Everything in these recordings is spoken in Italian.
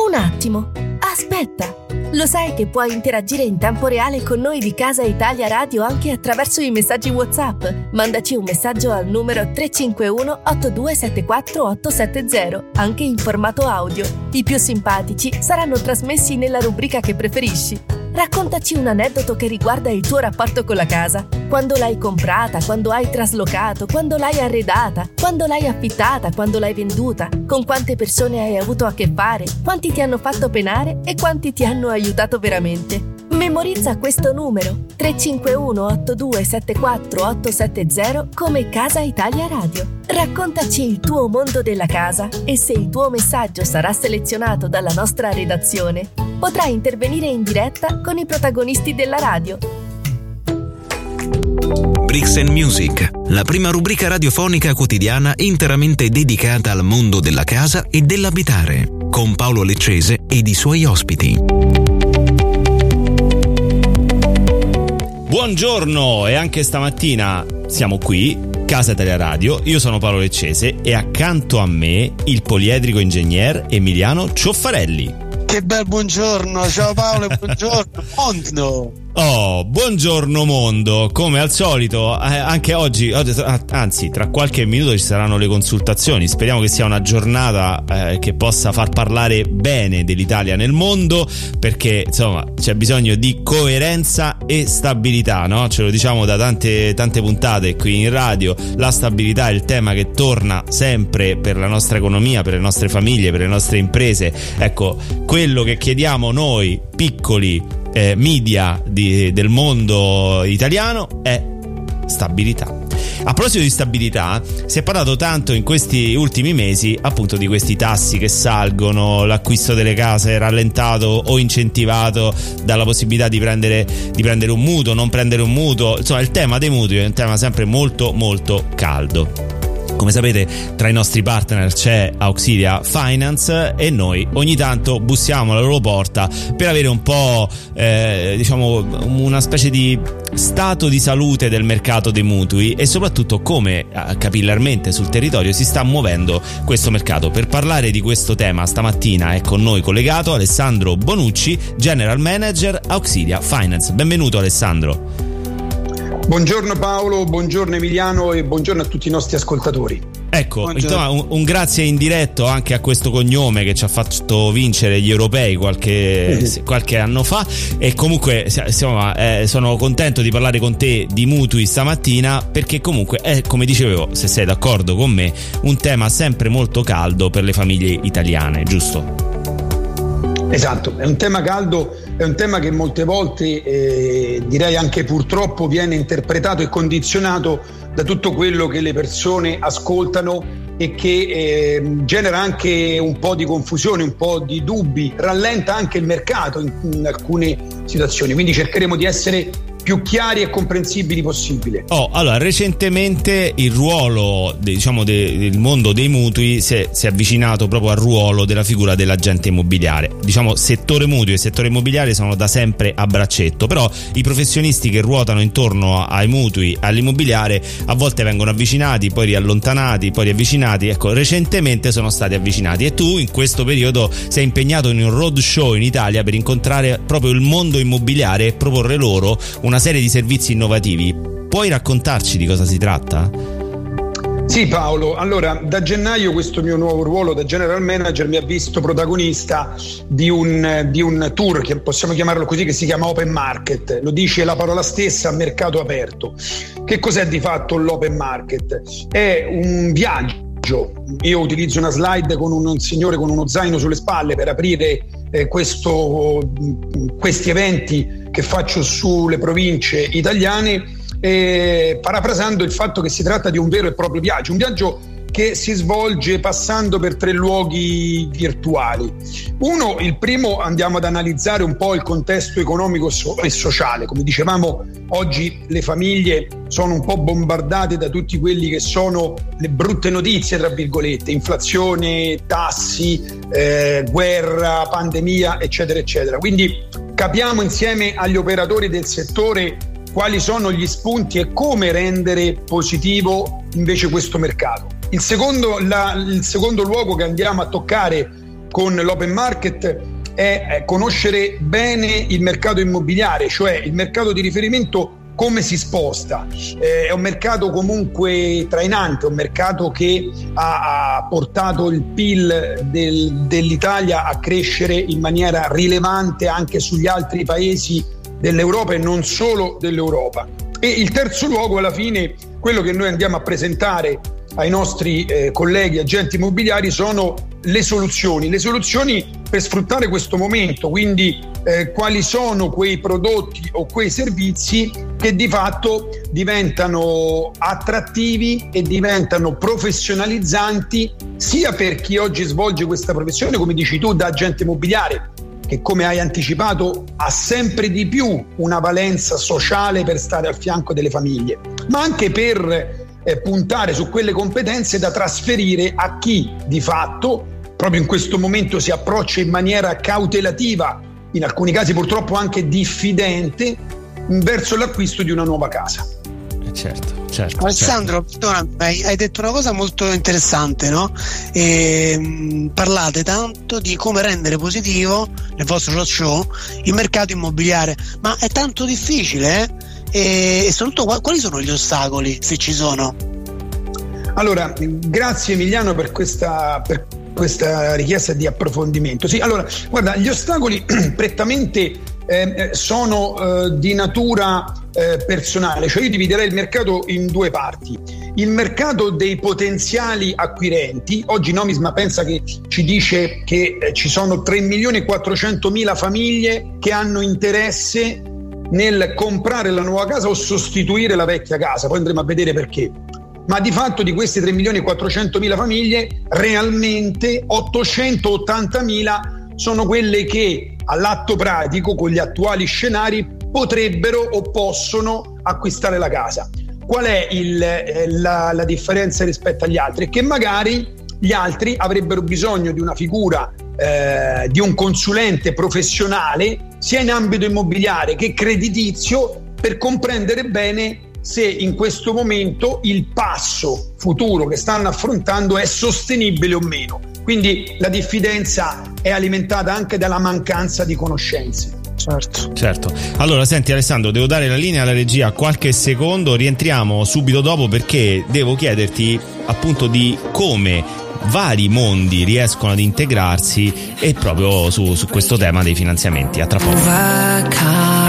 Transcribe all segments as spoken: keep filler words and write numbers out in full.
Un attimo, aspetta! Lo sai che puoi interagire in tempo reale con noi di Casa Italia Radio anche attraverso i messaggi WhatsApp? Mandaci un messaggio al numero tre cinque uno otto due sette quattro otto sette zero, anche in formato audio. I più simpatici saranno trasmessi nella rubrica che preferisci. Raccontaci un aneddoto che riguarda il tuo rapporto con la casa. Quando l'hai comprata, quando hai traslocato, quando l'hai arredata, quando l'hai affittata, quando l'hai venduta, con quante persone hai avuto a che fare, quanti ti hanno fatto penare e quanti ti hanno aiutato veramente. Memorizza questo numero tre cinque uno otto due sette quattro otto sette zero come Casa Italia Radio. Raccontaci il tuo mondo della casa e se il tuo messaggio sarà selezionato dalla nostra redazione, potrai intervenire in diretta con i protagonisti della radio. Bricks and Music, la prima rubrica radiofonica quotidiana interamente dedicata al mondo della casa e dell'abitare, con Paolo Leccese ed i suoi ospiti. Buongiorno, e anche stamattina siamo qui, Casa Italia Radio. Io sono Paolo Leccese e accanto a me il poliedrico ingegner Emiliano Cioffarelli. Che bel buongiorno, ciao Paolo e buongiorno mondo. Oh, buongiorno mondo, come al solito, eh, anche oggi, anzi tra qualche minuto ci saranno le consultazioni, speriamo che sia una giornata eh, che possa far parlare bene dell'Italia nel mondo, perché insomma c'è bisogno di coerenza e stabilità, no? Ce lo diciamo da tante, tante puntate qui in radio, la stabilità è il tema che torna sempre per la nostra economia, per le nostre famiglie, per le nostre imprese. Ecco, quello che chiediamo noi piccoli Eh, media di, del mondo italiano è stabilità. A proposito di stabilità, si è parlato tanto in questi ultimi mesi appunto di questi tassi che salgono, l'acquisto delle case rallentato o incentivato dalla possibilità di prendere, di prendere un mutuo, non prendere un mutuo. Insomma, il tema dei mutui è un tema sempre molto molto caldo. Come sapete, tra i nostri partner c'è Auxilia Finance e noi ogni tanto bussiamo alla loro porta per avere un po' eh, diciamo una specie di stato di salute del mercato dei mutui e soprattutto come eh, capillarmente sul territorio si sta muovendo questo mercato. Per parlare di questo tema stamattina è con noi collegato Alessandro Bonucci, General Manager Auxilia Finance. Benvenuto Alessandro. Buongiorno Paolo, buongiorno Emiliano e buongiorno a tutti i nostri ascoltatori. Ecco, insomma, un, un grazie in diretto anche a questo cognome che ci ha fatto vincere gli europei qualche, mm-hmm. qualche anno fa, e comunque insomma, eh, sono contento di parlare con te di mutui stamattina, perché comunque è, come dicevo, se sei d'accordo con me, un tema sempre molto caldo per le famiglie italiane, giusto? Esatto, è un tema caldo, è un tema che molte volte eh, direi anche purtroppo viene interpretato e condizionato da tutto quello che le persone ascoltano e che eh, genera anche un po' di confusione, un po' di dubbi, rallenta anche il mercato in, in alcune situazioni, quindi cercheremo di essere più chiari e comprensibili possibile. Oh, allora, recentemente il ruolo diciamo de, del mondo dei mutui si è, si è avvicinato proprio al ruolo della figura dell'agente immobiliare. Diciamo, settore mutui e settore immobiliare sono da sempre a braccetto, però i professionisti che ruotano intorno ai mutui, all'immobiliare, a volte vengono avvicinati, poi riallontanati, poi riavvicinati. Ecco, recentemente sono stati avvicinati e tu in questo periodo sei impegnato in un road show in Italia per incontrare proprio il mondo immobiliare e proporre loro una serie di servizi innovativi. Puoi raccontarci di cosa si tratta? Sì Paolo, allora da gennaio questo mio nuovo ruolo da General Manager mi ha visto protagonista di un, di un tour, che possiamo chiamarlo così, che si chiama Open Market, lo dice la parola stessa, mercato aperto. Che cos'è di fatto l'Open Market? È un viaggio, io utilizzo una slide con un, un signore con uno zaino sulle spalle per aprire eh, questo, questi eventi che faccio sulle province italiane, eh, parafrasando il fatto che si tratta di un vero e proprio viaggio, un viaggio che si svolge passando per tre luoghi virtuali. Uno, il primo, andiamo ad analizzare un po' il contesto economico e sociale. Come dicevamo, oggi le famiglie sono un po' bombardate da tutti quelli che sono le brutte notizie, tra virgolette, inflazione, tassi, eh, guerra, pandemia, eccetera, eccetera. Quindi capiamo insieme agli operatori del settore quali sono gli spunti e come rendere positivo invece questo mercato. Il secondo, la, il secondo luogo che andiamo a toccare con l'open market è conoscere bene il mercato immobiliare, cioè il mercato di riferimento come si sposta. Eh, è un mercato comunque trainante, un mercato che ha, ha portato il P I L del, dell'Italia a crescere in maniera rilevante anche sugli altri paesi dell'Europa e non solo dell'Europa. E il terzo luogo, alla fine, quello che noi andiamo a presentare ai nostri eh, colleghi agenti immobiliari sono le soluzioni, le soluzioni per sfruttare questo momento, quindi eh, quali sono quei prodotti o quei servizi che di fatto diventano attrattivi e diventano professionalizzanti sia per chi oggi svolge questa professione, come dici tu, da agente immobiliare, che come hai anticipato ha sempre di più una valenza sociale per stare al fianco delle famiglie, ma anche per eh, puntare su quelle competenze da trasferire a chi di fatto proprio in questo momento si approccia in maniera cautelativa, in alcuni casi purtroppo anche diffidente, verso l'acquisto di una nuova casa. Certo, certo. Alessandro, certo. hai, hai detto una cosa molto interessante, no? E, mh, parlate tanto di come rendere positivo nel vostro show il mercato immobiliare, ma è tanto difficile, eh? E, e soprattutto quali sono gli ostacoli, se ci sono? Allora, grazie Emiliano per questa per questa richiesta di approfondimento. Sì, allora, guarda, gli ostacoli prettamente eh, sono eh, di natura eh, personale, cioè io dividerei il mercato in due parti. Il mercato dei potenziali acquirenti, oggi Nomisma pensa che ci dice che eh, ci sono tre milioni e quattrocentomila famiglie che hanno interesse nel comprare la nuova casa o sostituire la vecchia casa, poi andremo a vedere perché. Ma di fatto di queste tre milioni e quattrocentomila famiglie realmente ottocentottantamila sono quelle che all'atto pratico con gli attuali scenari potrebbero o possono acquistare la casa. Qual è il, eh, la, la differenza rispetto agli altri? Che magari gli altri avrebbero bisogno di una figura eh, di un consulente professionale sia in ambito immobiliare che creditizio per comprendere bene se in questo momento il passo futuro che stanno affrontando è sostenibile o meno. Quindi la diffidenza è alimentata anche dalla mancanza di conoscenze. Certo. Certo. Allora, senti Alessandro, devo dare la linea alla regia qualche secondo, rientriamo subito dopo perché devo chiederti appunto di come vari mondi riescono ad integrarsi e proprio su, su questo tema dei finanziamenti. A tra poco.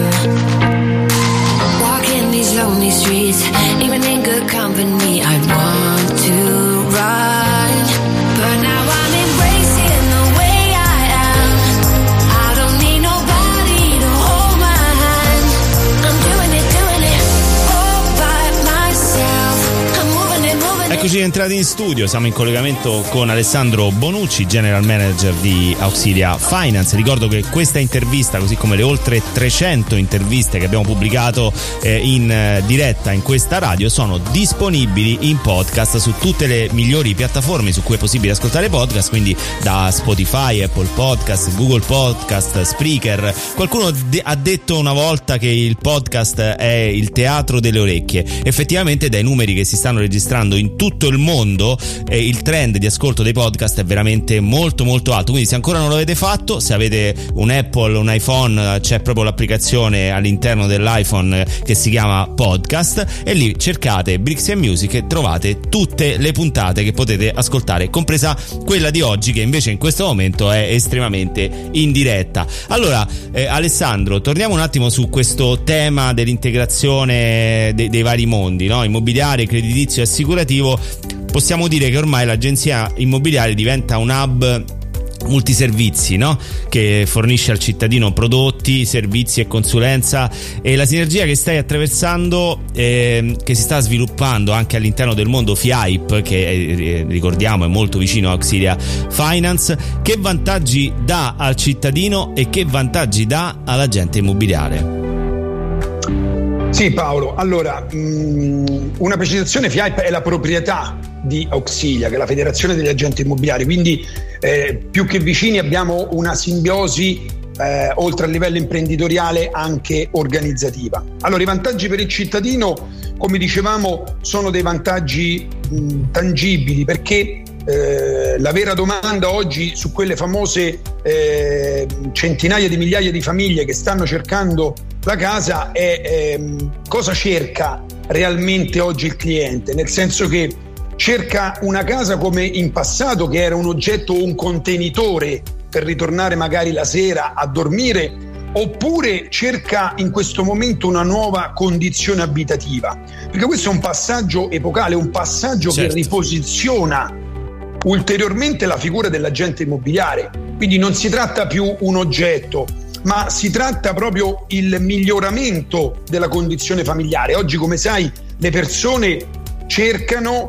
Lonely streets, even in good company, I want to run, but now I'm embracing the way I am. I don't need nobody to hold my hand. I'm doing it, doing it all by myself. I'm moving it, moving it. Eccoci entrati in studio, siamo in collegamento con Alessandro Bonucci, General Manager di Auxilia Finance. Ricordo che questa intervista, così come le oltre trecento interviste che abbiamo pubblicato eh, in eh, diretta in questa radio, sono disponibili in podcast su tutte le migliori piattaforme su cui è possibile ascoltare podcast, quindi da Spotify, Apple Podcast, Google Podcast, Spreaker. Qualcuno de- ha detto una volta che il podcast è il teatro delle orecchie. Effettivamente dai numeri che si stanno registrando in tutto il mondo eh, il trend di ascolto dei podcast è veramente molto molto alto, quindi se ancora non lo avete fatto, se avete un Apple, un iPhone, c'è proprio l'applicazione all'interno dell'iPhone che si chiama Podcast e lì cercate Bricks and Music e trovate tutte le puntate che potete ascoltare, compresa quella di oggi che invece in questo momento è estremamente in diretta. Allora eh, Alessandro, torniamo un attimo su questo tema dell'integrazione de- dei vari mondi, no? Immobiliare, creditizio e assicurativo. Possiamo dire che ormai l'agenzia immobiliare diventa un hub multiservizi, no? Che fornisce al cittadino prodotti, servizi e consulenza, e la sinergia che stai attraversando eh, che si sta sviluppando anche all'interno del mondo FIAIP, che eh, ricordiamo è molto vicino a Auxilia Finance, che vantaggi dà al cittadino e che vantaggi dà all'agente immobiliare? Sì Paolo, allora mh, una precisazione: FIAIP è la proprietà di Auxilia, che è la Federazione degli Agenti Immobiliari, quindi eh, più che vicini abbiamo una simbiosi eh, oltre al livello imprenditoriale anche organizzativa. Allora i vantaggi per il cittadino, come dicevamo, sono dei vantaggi mh, tangibili, perché eh, la vera domanda oggi su quelle famose eh, centinaia di migliaia di famiglie che stanno cercando la casa è eh, cosa cerca realmente oggi il cliente, nel senso che cerca una casa come in passato, che era un oggetto o un contenitore per ritornare magari la sera a dormire, oppure cerca in questo momento una nuova condizione abitativa, perché questo è un passaggio epocale, un passaggio certo. che riposiziona ulteriormente la figura dell'agente immobiliare. Quindi non si tratta più un oggetto, ma si tratta proprio il miglioramento della condizione familiare. Oggi, come sai, le persone cercano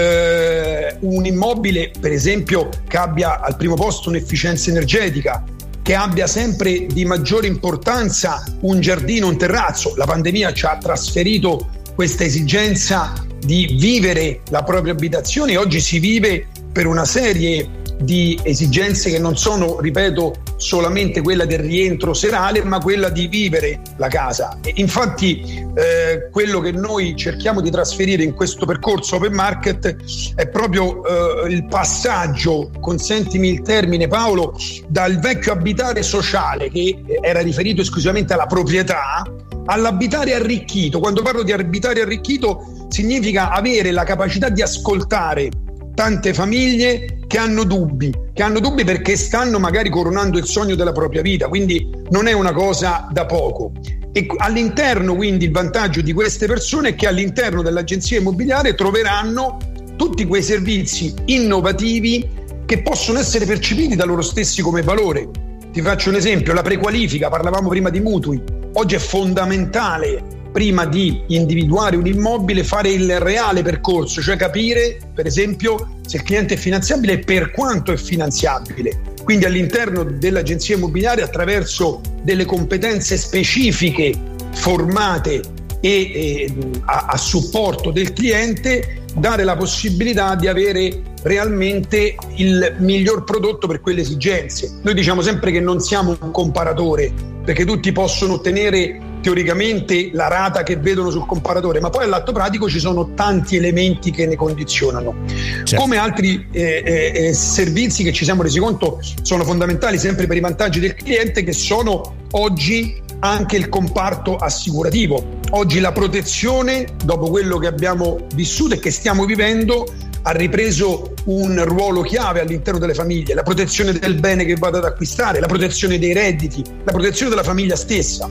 eh, un immobile, per esempio, che abbia al primo posto un'efficienza energetica, che abbia sempre di maggiore importanza un giardino, un terrazzo. La pandemia ci ha trasferito questa esigenza di vivere la propria abitazione e oggi si vive per una serie di esigenze che non sono, ripeto, solamente quella del rientro serale, ma quella di vivere la casa. E infatti eh, quello che noi cerchiamo di trasferire in questo percorso Open Market è proprio eh, il passaggio, consentimi il termine Paolo, dal vecchio abitare sociale, che era riferito esclusivamente alla proprietà, all'abitare arricchito. Quando parlo di abitare arricchito significa avere la capacità di ascoltare tante famiglie che hanno dubbi, che hanno dubbi perché stanno magari coronando il sogno della propria vita, quindi non è una cosa da poco. E all'interno, quindi, il vantaggio di queste persone è che all'interno dell'agenzia immobiliare troveranno tutti quei servizi innovativi che possono essere percepiti da loro stessi come valore. Ti faccio un esempio: la prequalifica, parlavamo prima di mutui, oggi è fondamentale. Prima di individuare un immobile, fare il reale percorso, cioè capire, per esempio, se il cliente è finanziabile e per quanto è finanziabile. Quindi all'interno dell'agenzia immobiliare, attraverso delle competenze specifiche formate e, e a, a supporto del cliente, dare la possibilità di avere realmente il miglior prodotto per quelle esigenze. Noi diciamo sempre che non siamo un comparatore, perché tutti possono ottenere teoricamente la rata che vedono sul comparatore, ma poi all'atto pratico ci sono tanti elementi che ne condizionano. Certo. Come altri eh, eh, servizi che ci siamo resi conto sono fondamentali sempre per i vantaggi del cliente, che sono oggi anche il comparto assicurativo. Oggi la protezione, dopo quello che abbiamo vissuto e che stiamo vivendo, ha ripreso un ruolo chiave all'interno delle famiglie. La protezione del bene che vado ad acquistare, la protezione dei redditi, la protezione della famiglia stessa.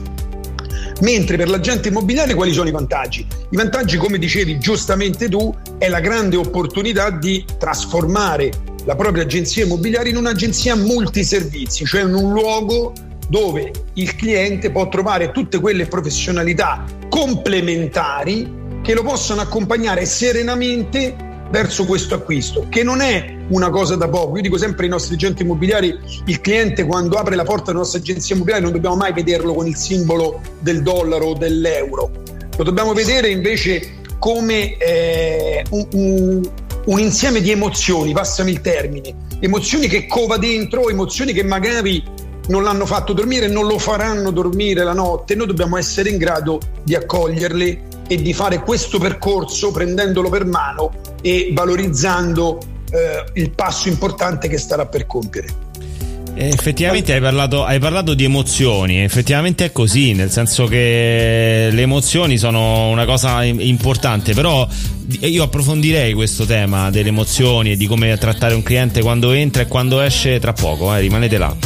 Mentre per l'agente immobiliare quali sono i vantaggi? I vantaggi, come dicevi giustamente tu, è la grande opportunità di trasformare la propria agenzia immobiliare in un'agenzia multiservizi, cioè in un luogo dove il cliente può trovare tutte quelle professionalità complementari che lo possono accompagnare serenamente verso questo acquisto, che non è una cosa da poco. Io dico sempre ai nostri agenti immobiliari: il cliente, quando apre la porta della nostra agenzia immobiliare, non dobbiamo mai vederlo con il simbolo del dollaro o dell'euro, lo dobbiamo vedere invece come eh, un, un, un insieme di emozioni, passami il termine, emozioni che cova dentro, emozioni che magari non l'hanno fatto dormire e non lo faranno dormire la notte. Noi dobbiamo essere in grado di accoglierle e di fare questo percorso prendendolo per mano e valorizzando eh, il passo importante che starà per compiere. Effettivamente hai parlato, hai parlato di emozioni, effettivamente è così, nel senso che le emozioni sono una cosa importante, però io approfondirei questo tema delle emozioni e di come trattare un cliente quando entra e quando esce tra poco, eh, rimanete là.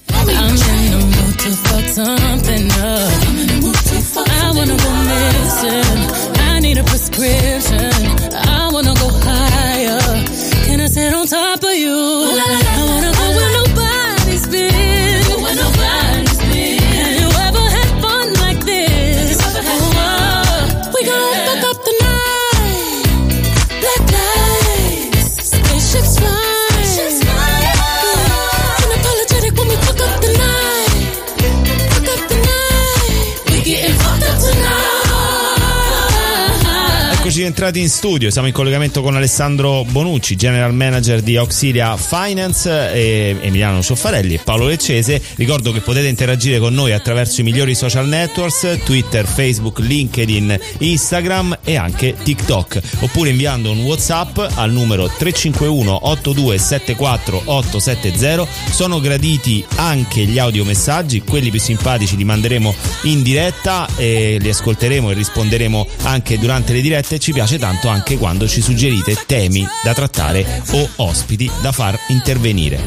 I wanna go missing, I need a prescription, I wanna go higher, can I sit on top of you? I wanna go where nobody's been, where nobody's been. Have you ever had fun like this? Oh, we gon' fuck up the night, black lights, spaceships fly, spaceships fly. Unapologetic when we fuck up the night, fuck up the night, we getting fucked up tonight. Eccoci entrati in studio, siamo in collegamento con Alessandro Bonucci, General Manager di Auxilia Finance, e Emiliano Cioffarelli e Paolo Leccese. Ricordo che potete interagire con noi attraverso i migliori social networks, Twitter, Facebook, LinkedIn, Instagram e anche TikTok, oppure inviando un WhatsApp al numero tre cinque uno otto due sette quattro otto sette zero. Sono graditi anche gli audiomessaggi, quelli più simpatici li manderemo in diretta e li ascolteremo e risponderemo anche durante le dirette. Ci piace tanto anche quando ci suggerite temi da trattare o ospiti da far intervenire.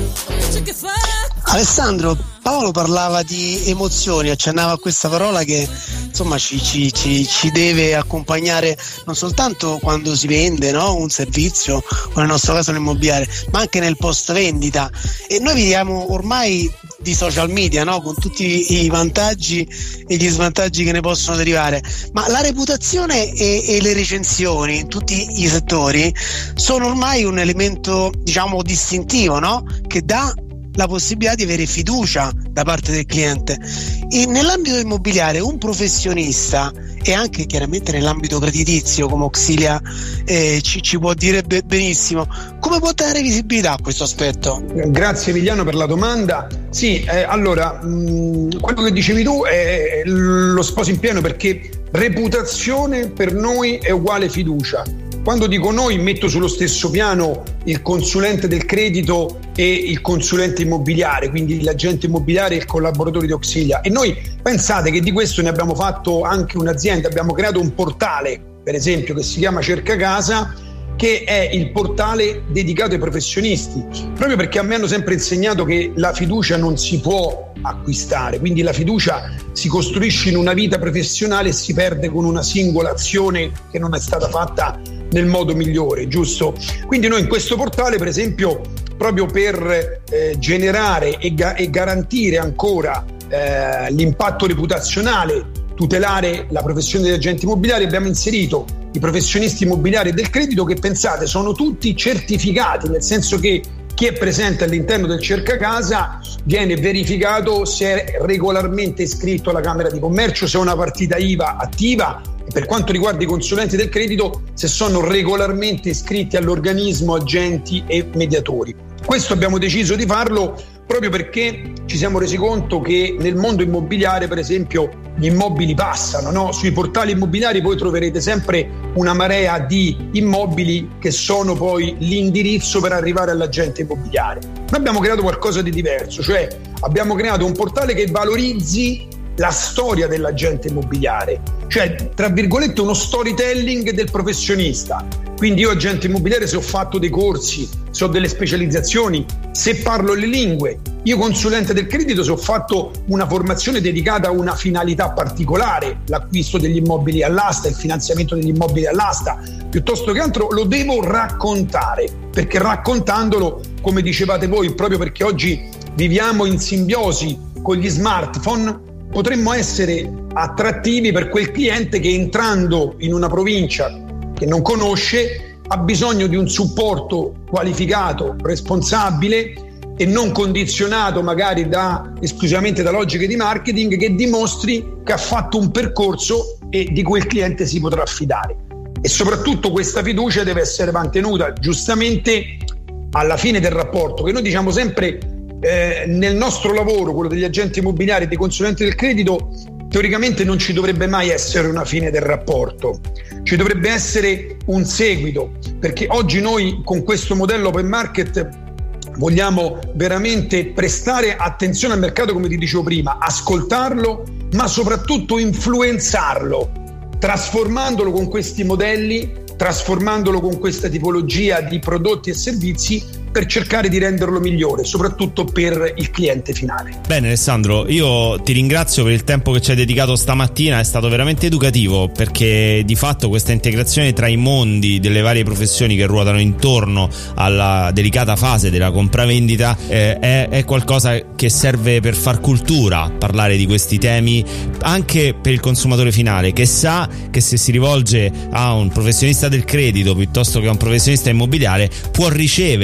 Alessandro, Paolo parlava di emozioni, accennava a questa parola che insomma ci, ci, ci, ci deve accompagnare non soltanto quando si vende, no? Un servizio o nel nostro caso l'immobiliare, ma anche nel post vendita. E noi viviamo ormai di social media, no? Con tutti i vantaggi e gli svantaggi che ne possono derivare, ma la reputazione e, e le recensioni in tutti i settori sono ormai un elemento, diciamo, distintivo, no? Che dà la possibilità di avere fiducia da parte del cliente. E nell'ambito immobiliare un professionista, e anche chiaramente nell'ambito creditizio come Auxilia eh, ci, ci può dire be- benissimo, come può dare visibilità a questo aspetto? Grazie Emiliano per la domanda. Sì, eh, allora mh, quello che dicevi tu è, lo sposo in pieno, perché reputazione per noi è uguale fiducia. Quando dico noi, metto sullo stesso piano il consulente del credito e il consulente immobiliare, quindi l'agente immobiliare e il collaboratore di Auxilia. E noi pensate che di questo ne abbiamo fatto anche un'azienda, abbiamo creato un portale, per esempio, che si chiama Cerca Casa, che è il portale dedicato ai professionisti, proprio perché a me hanno sempre insegnato che la fiducia non si può acquistare, quindi la fiducia si costruisce in una vita professionale e si perde con una singola azione che non è stata fatta nel modo migliore, giusto? Quindi noi in questo portale, per esempio, proprio per eh, generare e, ga- e garantire ancora eh, l'impatto reputazionale, tutelare la professione degli agenti immobiliari, abbiamo inserito i professionisti immobiliari del credito, che pensate sono tutti certificati, nel senso che chi è presente all'interno del Cerca Casa viene verificato se è regolarmente iscritto alla Camera di Commercio, se è una partita I V A attiva, e per quanto riguarda i consulenti del credito, se sono regolarmente iscritti all'organismo agenti e mediatori. Questo abbiamo deciso di farlo proprio perché ci siamo resi conto che nel mondo immobiliare, per esempio, gli immobili passano, no? Sui portali immobiliari voi troverete sempre una marea di immobili che sono poi l'indirizzo per arrivare all'agente immobiliare. Noi abbiamo creato qualcosa di diverso, cioè abbiamo creato un portale che valorizzi la storia dell'agente immobiliare, cioè tra virgolette uno storytelling del professionista. Quindi io agente immobiliare, se ho fatto dei corsi, se ho delle specializzazioni, se parlo le lingue, io consulente del credito, se ho fatto una formazione dedicata a una finalità particolare, l'acquisto degli immobili all'asta, il finanziamento degli immobili all'asta, piuttosto che altro, lo devo raccontare, perché raccontandolo, come dicevate voi, proprio perché oggi viviamo in simbiosi con gli smartphone, potremmo essere attrattivi per quel cliente che, entrando in una provincia che non conosce, ha bisogno di un supporto qualificato, responsabile e non condizionato magari da esclusivamente da logiche di marketing, che dimostri che ha fatto un percorso e di cui il cliente si potrà fidare. E soprattutto questa fiducia deve essere mantenuta giustamente alla fine del rapporto, che noi diciamo sempre eh, nel nostro lavoro, quello degli agenti immobiliari e dei consulenti del credito, teoricamente non ci dovrebbe mai essere una fine del rapporto, ci dovrebbe essere un seguito, perché oggi noi con questo modello open market vogliamo veramente prestare attenzione al mercato, come ti dicevo prima, ascoltarlo, ma soprattutto influenzarlo, trasformandolo con questi modelli, trasformandolo con questa tipologia di prodotti e servizi, per cercare di renderlo migliore, soprattutto per il cliente finale. Bene Alessandro, io ti ringrazio per il tempo che ci hai dedicato stamattina, è stato veramente educativo, perché di fatto questa integrazione tra i mondi delle varie professioni che ruotano intorno alla delicata fase della compravendita eh, è, è qualcosa che serve per far cultura, parlare di questi temi anche per il consumatore finale, che sa che se si rivolge a un professionista del credito piuttosto che a un professionista immobiliare può ricevere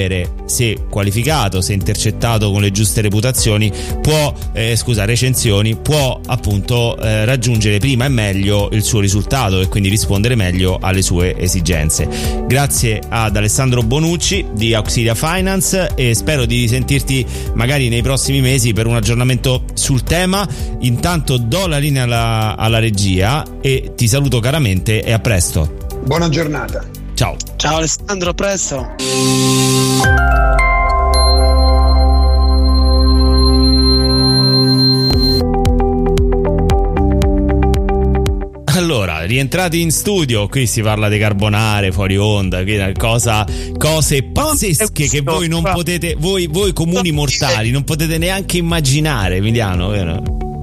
se qualificato, se intercettato con le giuste reputazioni, può eh, scusa, recensioni, può appunto eh, raggiungere prima e meglio il suo risultato e quindi rispondere meglio alle sue esigenze. Grazie ad Alessandro Bonucci di Auxilia Finance e spero di sentirti magari nei prossimi mesi per un aggiornamento sul tema. Intanto do la linea alla, alla regia e ti saluto caramente e a presto. Buona giornata. Ciao. Ciao Alessandro, a presto. Allora, rientrati in studio, qui si parla di carbonare, fuori onda, cosa, cose pazzesche che voi non potete, voi, voi comuni mortali, non potete neanche immaginare, Emiliano, vero?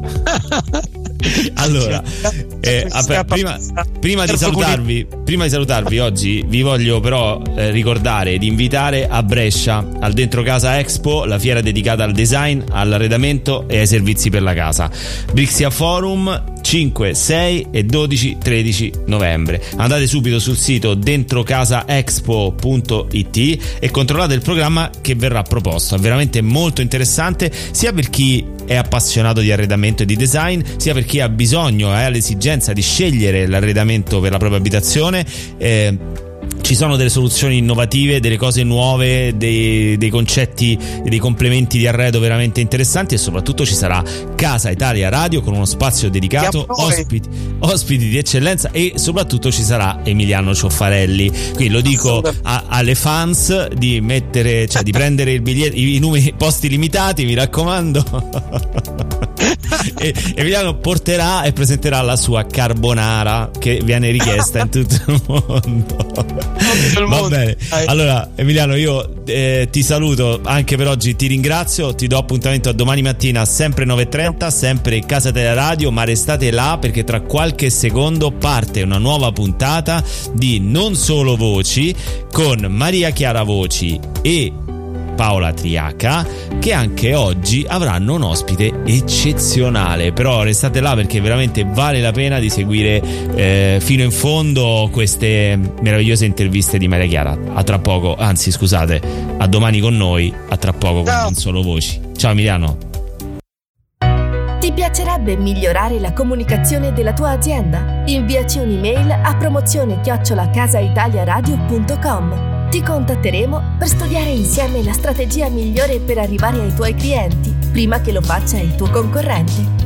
Allora, eh, vabbè, prima, prima di salutarvi, prima di salutarvi oggi vi voglio però eh, ricordare di invitare a Brescia al Dentro Casa Expo, la fiera dedicata al design, all'arredamento e ai servizi per la casa. Brixia Forum cinque, sei e dodici tredici novembre. Andate subito sul sito dentro casa expo punto it e controllate il programma che verrà proposto. È veramente molto interessante sia per chi è appassionato di arredamento e di design, sia per chi ha bisogno e ha l'esigenza di scegliere l'arredamento per la propria abitazione. eh, Ci sono delle soluzioni innovative, delle cose nuove, dei, dei concetti, dei complementi di arredo veramente interessanti e soprattutto ci sarà Casa Italia Radio con uno spazio dedicato, ospiti, ospiti di eccellenza e soprattutto ci sarà Emiliano Cioffarelli. Quindi lo dico a, alle fans di mettere, cioè di prendere il biglietto, i, i numeri, posti limitati, mi raccomando. E Emiliano porterà e presenterà la sua carbonara che viene richiesta in tutto il mondo. Va bene, allora Emiliano, io eh, ti saluto anche per oggi, ti ringrazio, ti do appuntamento a domani mattina sempre nove e trenta, sempre Casa Italia Radio, ma restate là perché tra qualche secondo parte una nuova puntata di Non Solo Voci con Maria Chiara Voci e Paola Triaca, che anche oggi avranno un ospite eccezionale. Però restate là perché veramente vale la pena di seguire eh, fino in fondo queste meravigliose interviste di Maria Chiara. A tra poco, anzi scusate, a domani con noi, a tra poco con Non Solo Voci. Ciao Emiliano. Ti piacerebbe migliorare la comunicazione della tua azienda? Inviaci un'email a promozione chiocciola casaitaliaradio punto com. Ti contatteremo per studiare insieme la strategia migliore per arrivare ai tuoi clienti, prima che lo faccia il tuo concorrente.